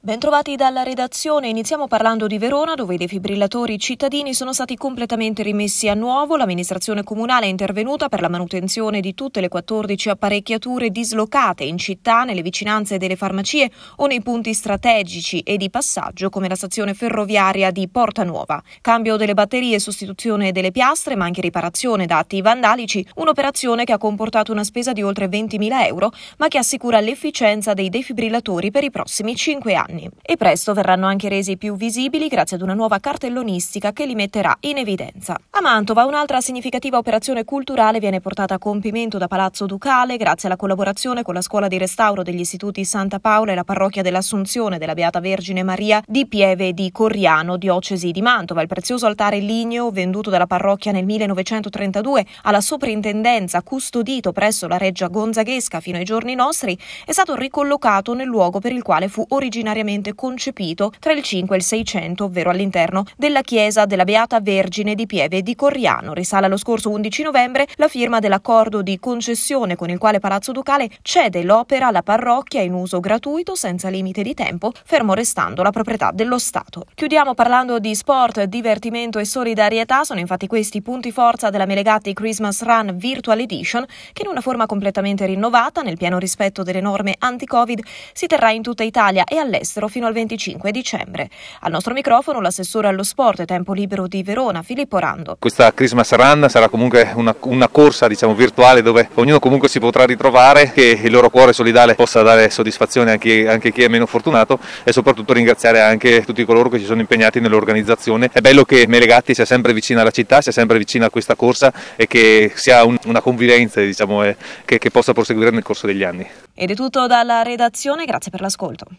Bentrovati dalla redazione, iniziamo parlando di Verona, dove i defibrillatori cittadini sono stati completamente rimessi a nuovo. L'amministrazione comunale è intervenuta per la manutenzione di tutte le 14 apparecchiature dislocate in città, nelle vicinanze delle farmacie o nei punti strategici e di passaggio come la stazione ferroviaria di Porta Nuova. Cambio delle batterie e sostituzione delle piastre, ma anche riparazione da atti vandalici, un'operazione che ha comportato una spesa di oltre 20.000 euro, ma che assicura l'efficienza dei defibrillatori per i prossimi 5 anni. E presto verranno anche resi più visibili grazie ad una nuova cartellonistica che li metterà in evidenza. A Mantova un'altra significativa operazione culturale viene portata a compimento da Palazzo Ducale grazie alla collaborazione con la Scuola di Restauro degli Istituti Santa Paola e la Parrocchia dell'Assunzione della Beata Vergine Maria di Pieve di Coriano, diocesi di Mantova. Il prezioso altare ligneo venduto dalla parrocchia nel 1932 alla soprintendenza, custodito presso la Reggia Gonzaghesca fino ai giorni nostri, è stato ricollocato nel luogo per il quale fu originariamente concepito tra il 5 e il 600, ovvero all'interno della chiesa della Beata Vergine di Pieve di Coriano. Risale allo scorso 11 novembre la firma dell'accordo di concessione con il quale Palazzo Ducale cede l'opera alla parrocchia in uso gratuito senza limite di tempo, fermo restando la proprietà dello Stato. Chiudiamo parlando di sport, divertimento e solidarietà. Sono infatti questi i punti forza della Melegatti Christmas Run Virtual Edition, che in una forma completamente rinnovata, nel pieno rispetto delle norme anti-Covid, si terrà in tutta Italia e all'estero fino al 25 dicembre. Al nostro microfono l'assessore allo sport e tempo libero di Verona, Filippo Rando. Questa Christmas Run sarà comunque una corsa virtuale dove ognuno comunque si potrà ritrovare, che il loro cuore solidale possa dare soddisfazione anche a chi è meno fortunato, e soprattutto ringraziare anche tutti coloro che si sono impegnati nell'organizzazione. È bello che Melegatti sia sempre vicina alla città, sia sempre vicina a questa corsa e che sia una convivenza che possa proseguire nel corso degli anni. Ed è tutto dalla redazione, grazie per l'ascolto.